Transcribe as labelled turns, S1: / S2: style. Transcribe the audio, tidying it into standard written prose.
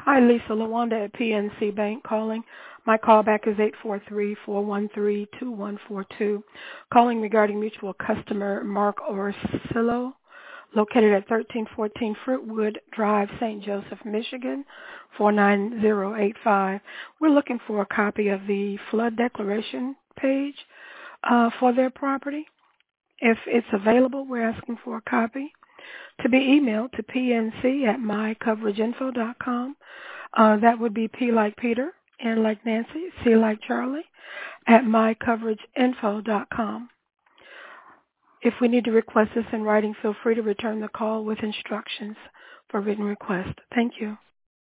S1: Hi, Lisa Lawanda at PNC Bank calling. My callback is 843-413-2142. Calling regarding mutual customer Mark Orsillo, located at 1314 Fruitwood Drive, St. Joseph, Michigan, 49085. We're looking for a copy of the flood declaration page for their property. If it's available, we're asking for a copy to be emailed to pnc@mycoverageinfo.com. That would be P like Peter, N like Nancy, C like Charlie, at mycoverageinfo.com. If we need to request this in writing, feel free to return the call with instructions for written request. Thank you.